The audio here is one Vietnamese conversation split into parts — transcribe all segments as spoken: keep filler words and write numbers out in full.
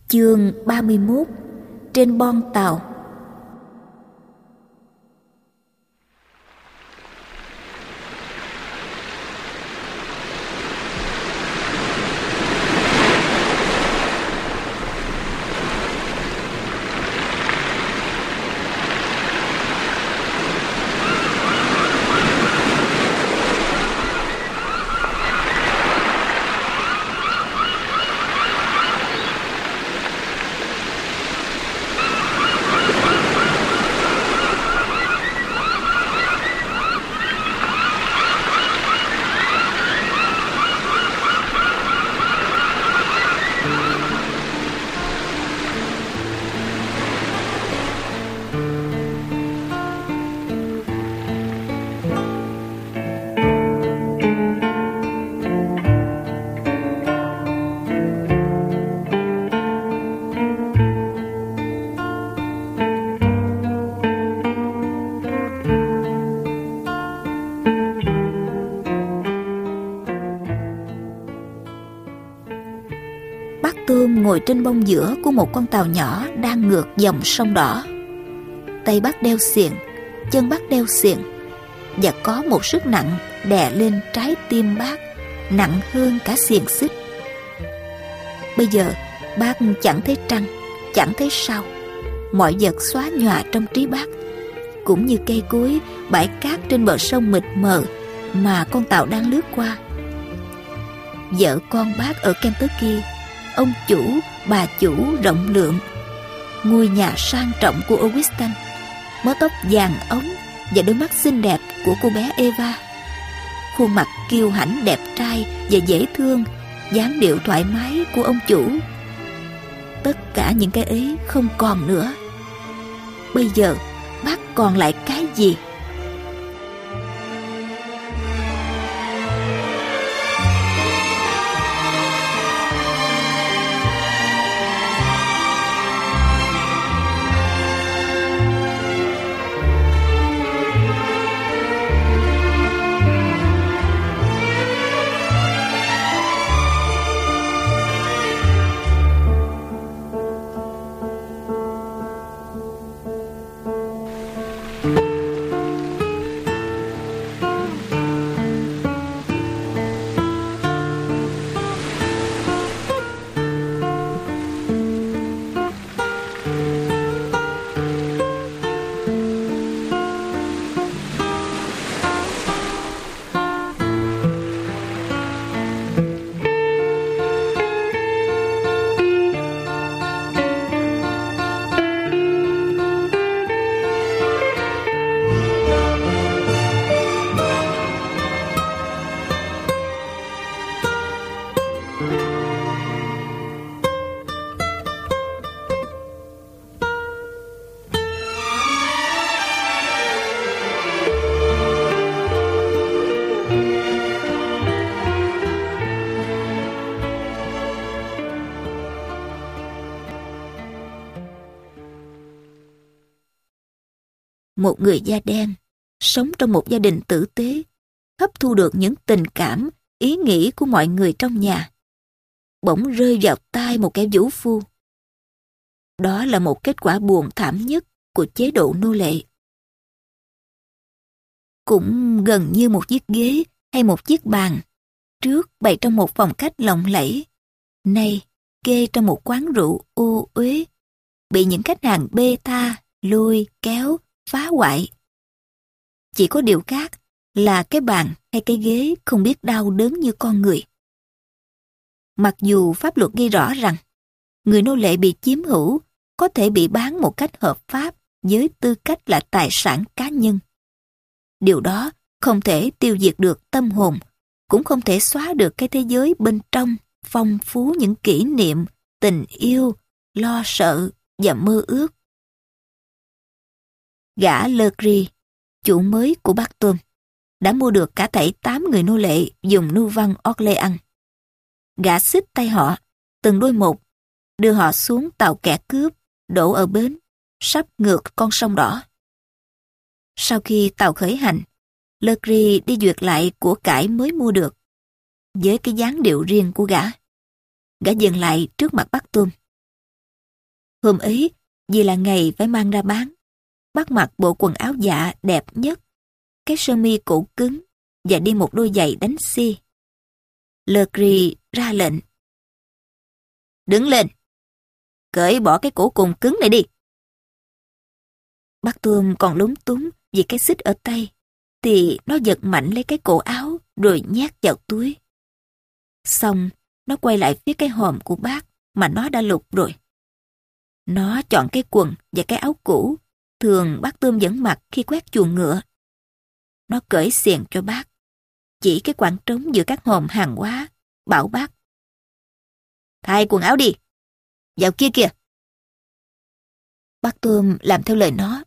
Chương ba mươi mốt. Trên bon tàu. Tôm ngồi trên bông giữa của một con tàu nhỏ đang ngược dòng sông đỏ. Tay bác đeo xiềng, chân bác đeo xiềng, và có một sức nặng đè lên trái tim bác, nặng hơn cả xiềng xích. Bây giờ bác chẳng thấy trăng, chẳng thấy sao, mọi vật xóa nhòa trong trí bác, cũng như cây cối, bãi cát trên bờ sông mịt mờ mà con tàu đang lướt qua. Vợ con bác ở Kentucky, ông chủ, bà chủ rộng lượng, ngôi nhà sang trọng của Augustine, mớ tóc vàng ống và đôi mắt xinh đẹp của cô bé Eva, khuôn mặt kiêu hãnh đẹp trai và dễ thương, dáng điệu thoải mái của ông chủ. Tất cả những cái ấy không còn nữa. Bây giờ bác còn lại cái gì? Một người da đen, sống trong một gia đình tử tế, hấp thu được những tình cảm, ý nghĩ của mọi người trong nhà, bỗng rơi vào tai một kẻ vũ phu. Đó là một kết quả buồn thảm nhất của chế độ nô lệ. Cũng gần như một chiếc ghế hay một chiếc bàn, trước bày trong một phòng khách lộng lẫy, nay kê trong một quán rượu ô uế, bị những khách hàng bê tha, lôi, kéo, phá hoại. Chỉ có điều khác là cái bàn hay cái ghế không biết đau đớn như con người. Mặc dù pháp luật ghi rõ rằng người nô lệ bị chiếm hữu có thể bị bán một cách hợp pháp với tư cách là tài sản cá nhân. Điều đó không thể tiêu diệt được tâm hồn, cũng không thể xóa được cái thế giới bên trong phong phú những kỷ niệm, tình yêu, lo sợ và mơ ước. Gã Legree, chủ mới của bác Tôm, đã mua được cả thảy tám người nô lệ dùng Nouvelle Orléans. Gã xích tay họ, từng đôi một, đưa họ xuống tàu kẻ cướp, đổ ở bến, sắp ngược con sông đỏ. Sau khi tàu khởi hành, Legree đi duyệt lại của cải mới mua được. Với cái dáng điệu riêng của gã, gã dừng lại trước mặt bác Tôm. Hôm ấy, vì là ngày phải mang ra bán, bác mặc bộ quần áo dạ đẹp nhất, cái sơ mi cổ cứng và đi một đôi giày đánh xi. Legri ra lệnh. Đứng lên, cởi bỏ cái cổ cùng cứng này đi. Bác Tôm còn lúng túng vì cái xích ở tay, thì nó giật mạnh lấy cái cổ áo rồi nhét vào túi. Xong, nó quay lại phía cái hòm của bác mà nó đã lục rồi. Nó chọn cái quần và cái áo cũ thường bác Tôm vẫn mặc khi quét chuồng ngựa. Nó cởi xiềng cho bác, chỉ cái khoảng trống giữa các hòm hàng hóa, bảo bác. Thay quần áo đi, vào kia kìa. Bác Tôm làm theo lời nó.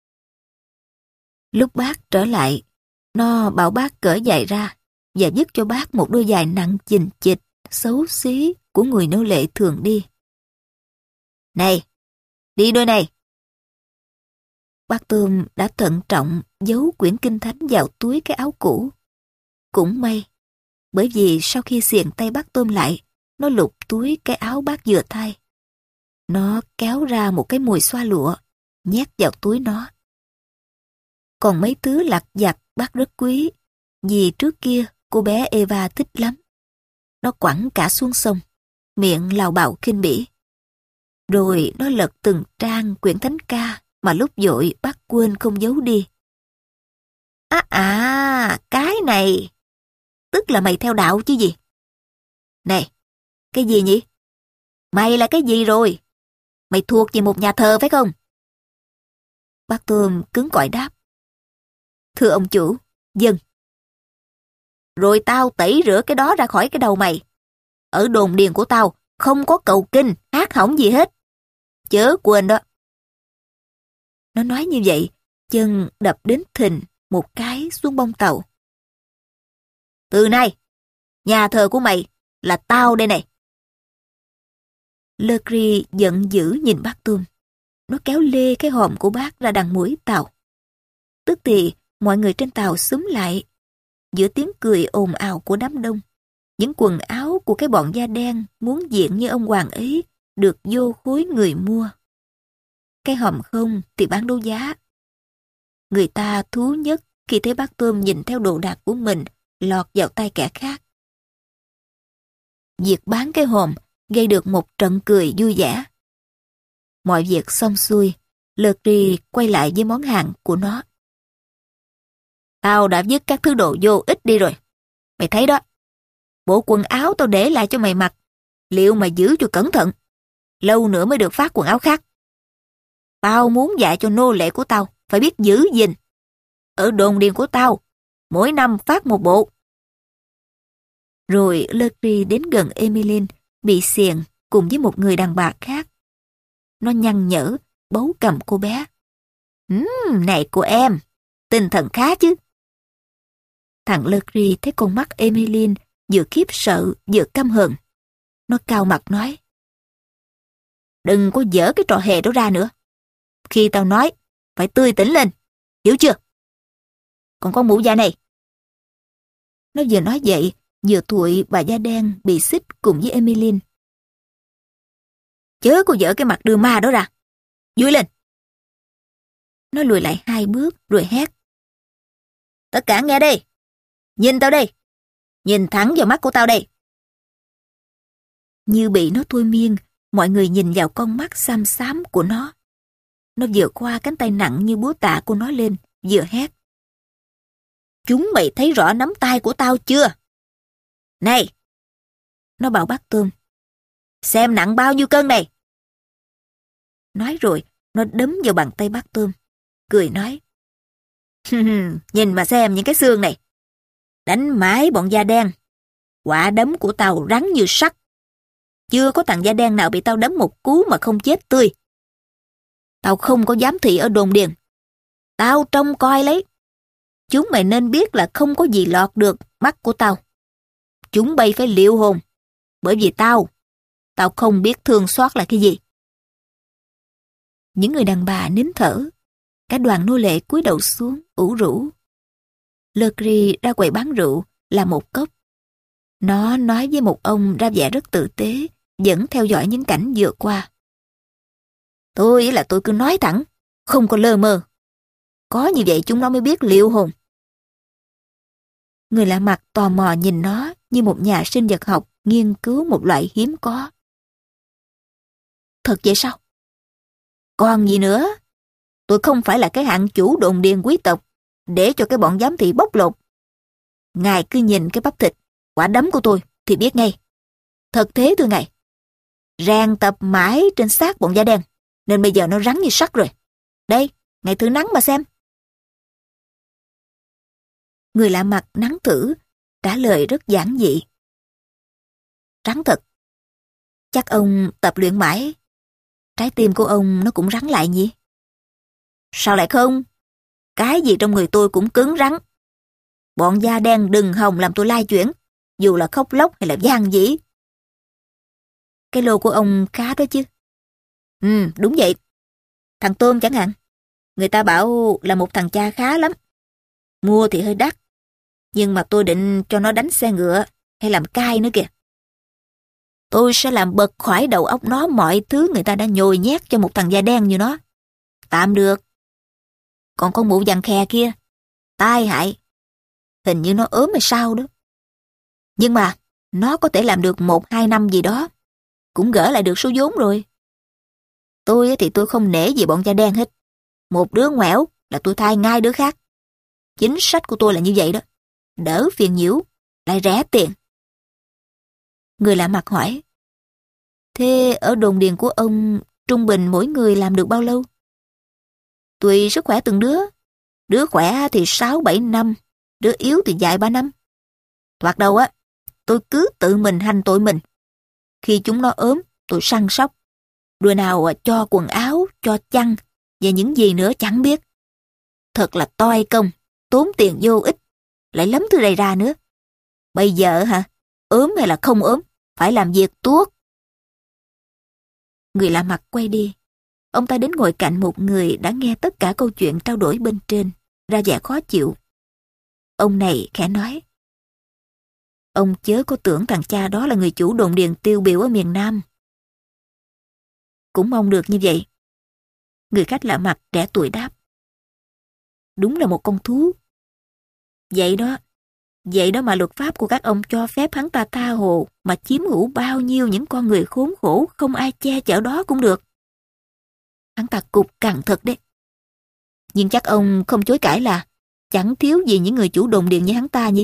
Lúc bác trở lại, nó bảo bác cởi giày ra và dứt cho bác một đôi giày nặng chình chịch, xấu xí của người nô lệ thường đi. Này, đi đôi này. Bác Tôm đã thận trọng giấu quyển kinh thánh vào túi cái áo cũ. Cũng may, bởi vì sau khi xiềng tay bác Tôm lại, nó lục túi cái áo bác vừa thay. Nó kéo ra một cái mùi xoa lụa, nhét vào túi nó. Còn mấy thứ lặt vặt bác rất quý, vì trước kia cô bé Eva thích lắm. Nó quẳng cả xuống sông, miệng lào bào khinh bỉ. Rồi nó lật từng trang quyển thánh ca mà lúc vội bác quên không giấu đi. À à, cái này, tức là mày theo đạo chứ gì? Này, cái gì nhỉ? Mày là cái gì rồi? Mày thuộc về một nhà thờ phải không? Bác Tôm cứng cỏi đáp. Thưa ông chủ, dân. Rồi tao tẩy rửa cái đó ra khỏi cái đầu mày. Ở đồn điền của tao không có cầu kinh, hát hỏng gì hết. Chớ quên đó. Nó nói như vậy, chân đập đến thình một cái xuống bông tàu. Từ nay, nhà thờ của mày là tao đây này. Legri giận dữ nhìn bác Tôm. Nó kéo lê cái hòm của bác ra đằng mũi tàu. Tức thì mọi người trên tàu xúm lại. Giữa tiếng cười ồn ào của đám đông, những quần áo của cái bọn da đen muốn diện như ông hoàng ấy được vô khối người mua. Cái hòm không thì bán đấu giá. Người ta thú nhất khi thấy bác Tôm nhìn theo đồ đạc của mình lọt vào tay kẻ khác. Việc bán cái hòm gây được một trận cười vui vẻ. Mọi việc xong xuôi, Legri quay lại với món hàng của nó. Tao đã vứt các thứ đồ vô ích đi rồi. Mày thấy đó, bộ quần áo tao để lại cho mày mặc, liệu mày giữ cho cẩn thận, lâu nữa mới được phát quần áo khác. Tao muốn dạy cho nô lệ của tao phải biết giữ gìn. Ở đồn điền của tao, mỗi năm phát một bộ. Rồi Legri đến gần Emmeline, bị xiềng cùng với một người đàn bà khác. Nó nhăn nhở, bấu cầm cô bé. Ừm, này cô em, tinh thần khá chứ. Thằng Legri thấy con mắt Emmeline vừa khiếp sợ vừa căm hờn. Nó cau mặt nói. Đừng có dở cái trò hề đó ra nữa. Khi tao nói, phải tươi tỉnh lên, hiểu chưa? Còn con mụ già này. Nó vừa nói vậy, vừa thụi bà da đen bị xích cùng với Emmeline. Chớ có dở cái mặt đưa ma đó ra. Vui lên. Nó lùi lại hai bước rồi hét. Tất cả nghe đây. Nhìn tao đây. Nhìn thẳng vào mắt của tao đây. Như bị nó thôi miên, mọi người nhìn vào con mắt xám xám của nó. Nó vừa khoa cánh tay nặng như búa tạ của nó lên, vừa hét. Chúng mày thấy rõ nắm tay của tao chưa? Này! Nó bảo bác Tôm. Xem nặng bao nhiêu cân này? Nói rồi, nó đấm vào bàn tay bác Tôm. Cười nói. Nhìn mà xem những cái xương này. Đánh mãi bọn da đen. Quả đấm của tao rắn như sắt. Chưa có thằng da đen nào bị tao đấm một cú mà không chết tươi. Tao không có giám thị ở đồn điền. Tao trông coi lấy. Chúng mày nên biết là không có gì lọt được mắt của tao. Chúng bay phải liệu hồn. Bởi vì tao, tao không biết thương xót là cái gì. Những người đàn bà nín thở. Cả đoàn nô lệ cúi đầu xuống, ủ rũ. Legri ra quầy bán rượu, là một cốc. Nó nói với một ông ra vẻ rất tử tế, vẫn theo dõi những cảnh vừa qua. Tôi là tôi cứ nói thẳng, không có lơ mơ. Có như vậy chúng nó mới biết liệu hồn. Người lạ mặt tò mò nhìn nó như một nhà sinh vật học nghiên cứu một loại hiếm có. Thật vậy sao? Còn gì nữa? Tôi không phải là cái hạng chủ đồn điền quý tộc để cho cái bọn giám thị bóc lột. Ngài cứ nhìn cái bắp thịt, quả đấm của tôi thì biết ngay. Thật thế thưa ngài. Rèn tập mãi trên xác bọn da đen, nên bây giờ nó rắn như sắt rồi. Đây, ngài thử nắng mà xem. Người lạ mặt nắng thử, trả lời rất giản dị. Rắn thật. Chắc ông tập luyện mãi. Trái tim của ông nó cũng rắn lại nhỉ? Sao lại không? Cái gì trong người tôi cũng cứng rắn. Bọn da đen đừng hòng làm tôi lai chuyển, dù là khóc lóc hay là gian dĩ. Cái lô của ông khá đó chứ. Ừ, đúng vậy. Thằng Tôm chẳng hạn. Người ta bảo là một thằng cha khá lắm. Mua thì hơi đắt. Nhưng mà tôi định cho nó đánh xe ngựa hay làm cai nữa kìa. Tôi sẽ làm bật khỏi đầu óc nó mọi thứ người ta đã nhồi nhét cho một thằng da đen như nó. Tạm được. Còn con mụ vàng khè kia, tai hại. Hình như nó ốm hay sao đó. Nhưng mà nó có thể làm được một hai năm gì đó. Cũng gỡ lại được số vốn rồi. Tôi thì tôi không nể gì bọn da đen hết. Một đứa ngoẻo là tôi thay ngay đứa khác. Chính sách của tôi là như vậy đó. Đỡ phiền nhiễu, lại rẻ tiền. Người lạ mặt hỏi. Thế ở đồn điền của ông, trung bình mỗi người làm được bao lâu? Tùy sức khỏe từng đứa. Đứa khỏe thì sáu bảy năm, đứa yếu thì vài ba năm. Thoạt đầu á, tôi cứ tự mình hành tội mình. Khi chúng nó ốm, tôi săn sóc. Đứa nào cho quần áo, cho chăn, và những gì nữa chẳng biết. Thật là toi công, tốn tiền vô ích, lại lắm thứ này ra nữa. Bây giờ hả, ốm hay là không ốm, phải làm việc tốt. Người lạ mặt quay đi. Ông ta đến ngồi cạnh một người đã nghe tất cả câu chuyện trao đổi bên trên, ra vẻ khó chịu. Ông này khẽ nói. Ông chớ có tưởng thằng cha đó là người chủ đồn điền tiêu biểu ở miền Nam. Cũng mong được như vậy. Người khách lạ mặt trẻ tuổi đáp. Đúng là một con thú. Vậy đó, vậy đó mà luật pháp của các ông cho phép hắn ta tha hồ mà chiếm hữu bao nhiêu những con người khốn khổ không ai che chở đó cũng được. Hắn ta cục cằn thật đấy. Nhưng chắc ông không chối cãi là chẳng thiếu gì những người chủ đồn điền như hắn ta nhỉ?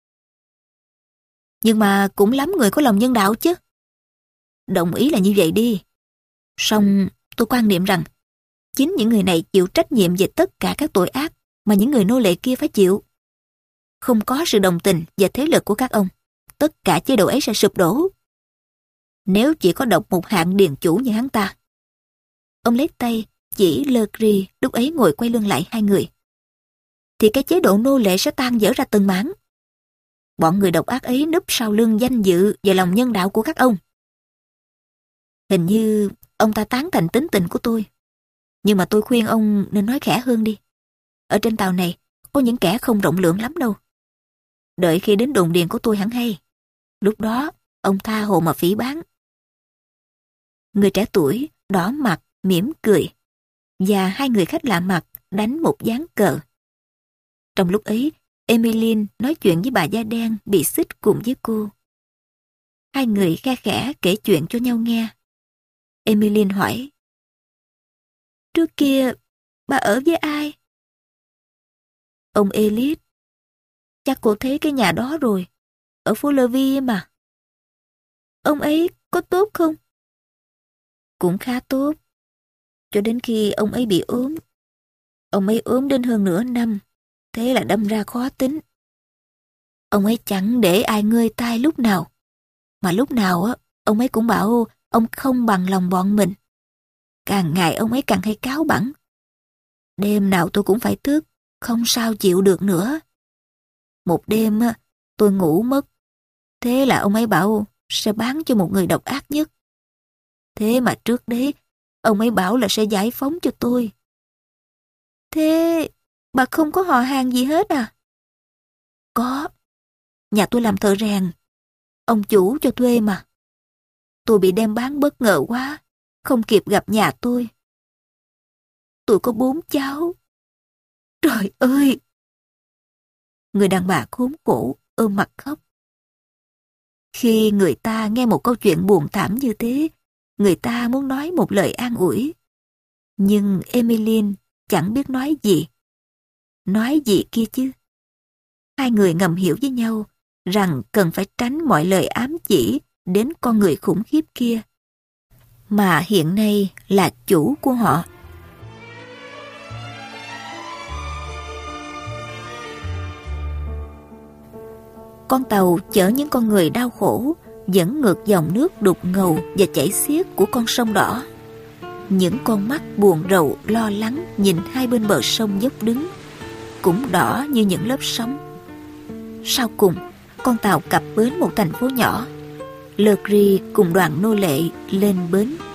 Nhưng mà cũng lắm người có lòng nhân đạo chứ. Đồng ý là như vậy đi. Song tôi quan niệm rằng chính những người này chịu trách nhiệm về tất cả các tội ác mà những người nô lệ kia phải chịu. Không có sự đồng tình và thế lực của các ông, tất cả chế độ ấy sẽ sụp đổ. Nếu chỉ có độc một hạng điền chủ như hắn ta. Ông lấy tay chỉ Le Gris lúc ấy ngồi quay lưng lại hai người. Thì cái chế độ nô lệ sẽ tan vỡ ra từng mảng. Bọn người độc ác ấy núp sau lưng danh dự và lòng nhân đạo của các ông. Hình như ông ta tán thành tính tình của tôi. Nhưng mà tôi khuyên ông nên nói khẽ hơn đi. Ở trên tàu này có những kẻ không rộng lượng lắm đâu. Đợi khi đến đồn điền của tôi hẳn hay. Lúc đó ông tha hồ mà phỉ báng. Người trẻ tuổi đỏ mặt mỉm cười. Và hai người khách lạ mặt đánh một ván cờ. Trong lúc ấy, Emmeline nói chuyện với bà da đen bị xích cùng với cô. Hai người khe khẽ kể chuyện cho nhau nghe. Emmeline hỏi. Trước kia, bà ở với ai? Ông Elite. Chắc cô thấy cái nhà đó rồi. Ở phố Lơ Vi mà. Ông ấy có tốt không? Cũng khá tốt. Cho đến khi ông ấy bị ốm. Ông ấy ốm đến hơn nửa năm. Thế là đâm ra khó tính. Ông ấy chẳng để ai ngơi tai lúc nào. Mà lúc nào á, ông ấy cũng bảo ông không bằng lòng bọn mình. Càng ngày ông ấy càng hay cáu bẳn. Đêm nào tôi cũng phải thức, không sao chịu được nữa. Một đêm á, tôi ngủ mất. Thế là ông ấy bảo sẽ bán cho một người độc ác nhất. Thế mà trước đấy, ông ấy bảo là sẽ giải phóng cho tôi. Thế bà không có họ hàng gì hết à? Có. Nhà tôi làm thợ rèn. Ông chủ cho thuê mà. Tôi bị đem bán bất ngờ quá. Không kịp gặp nhà tôi. tôi có bốn cháu. Trời ơi! Người đàn bà khốn khổ ôm mặt khóc. Khi người ta nghe một câu chuyện buồn thảm như thế, người ta muốn nói một lời an ủi. Nhưng Emmeline chẳng biết nói gì. Nói gì kia chứ? Hai người ngầm hiểu với nhau rằng cần phải tránh mọi lời ám chỉ đến con người khủng khiếp kia, mà hiện nay là chủ của họ. Con tàu chở những con người đau khổ dẫn ngược dòng nước đục ngầu và chảy xiết của con sông đỏ. Những con mắt buồn rầu lo lắng nhìn hai bên bờ sông dốc đứng, cũng đỏ như những lớp sóng. Sau cùng, con tàu cập bến một thành phố nhỏ. Legris cùng đoàn nô lệ lên bến.